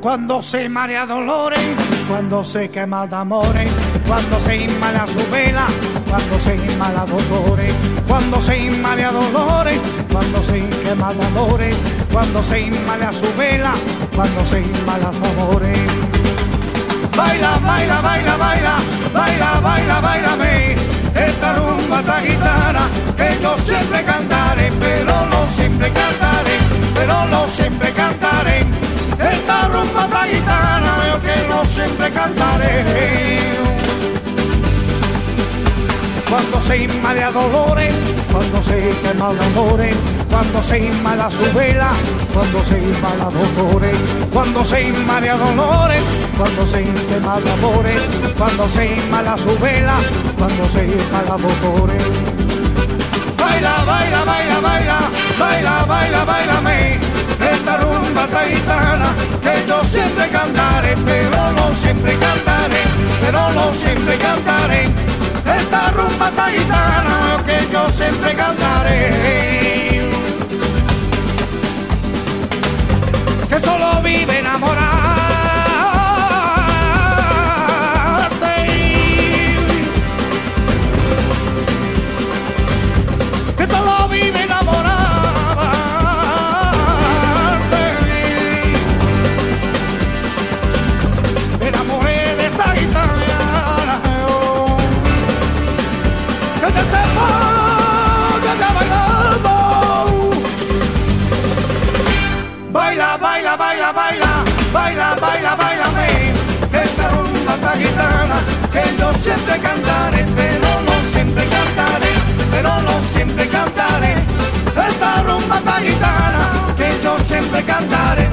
Cuando se marea dolores, cuando se quema de amores, cuando se inmala su vela, cuando se inmala dolores, cuando se inmala dolores, cuando se quema de amores, cuando se inmala su vela, cuando se inmala su amores. Baila, baila, baila, baila, baila, baila, bailame, esta rumba, esta gitana, que yo siempre cantaré, pero no siempre cantaré, pero no siempre cantaré. Esta rumba, esta gitana, yo que no siempre cantaré. Cuando se inmala dolores, cuando se quema dolores, cuando se inmala su vela, cuando se inmala dolores, cuando se inmala dolores, cuando se quema dolores, cuando se inmala su vela, cuando se inmala dolores. Baila, baila, baila, baila, baila, baila, bailame, esta rumba, esta gitana, que yo siempre cantaré, pero no siempre cantaré, pero no siempre cantaré. Esta rumba, esta gitana, que yo siempre cantaré. Que solo vive enamorarte, que solo vive enamorarte. Me enamoré de esta gitana, que te sepa que te bailando. Baila, baila, baila, baila, baila, baila, bailame, esta rumba, esta gitana, que yo siempre cantaré, pero no siempre cantaré, pero no siempre cantaré. Esta rumba, esta gitana, que yo siempre cantaré.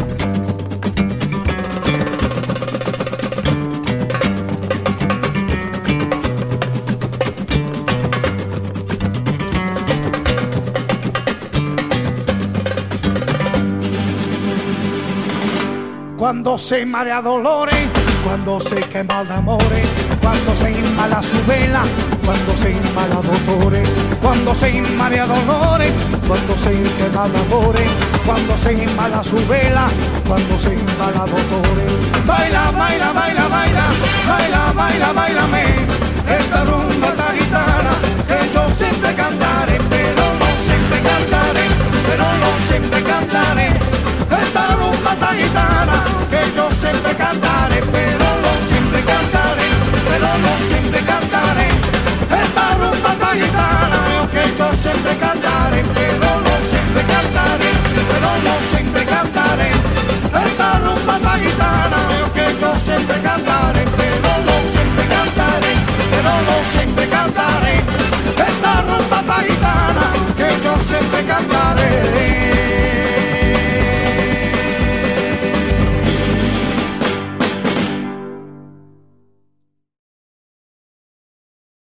Cuando se marea dolores, cuando se quema de amores, cuando se inmala su vela, cuando se inmala dolores, cuando se inmala dolores, cuando se quema de amores, cuando se inmala su vela, cuando se inmala dolores. Baila, baila, baila, baila, baila, baila, bailame, esta rumba, esta gitana, que yo siempre cantaré, pero no siempre cantaré, pero no siempre cantaré. Esta rumba, esta gitana, que yo siempre cantaré, pero no siempre cantaré, pero no siempre cantaré. Esta rumba, esta gitana, que yo siempre cantaré, pero no siempre cantaré, pero no siempre cantaré. Esta rumba, esta gitana, que yo siempre cantaré, pero no siempre cantaré, pero no siempre cantaré. Esta rumba, esta gitana, que yo siempre cantaré.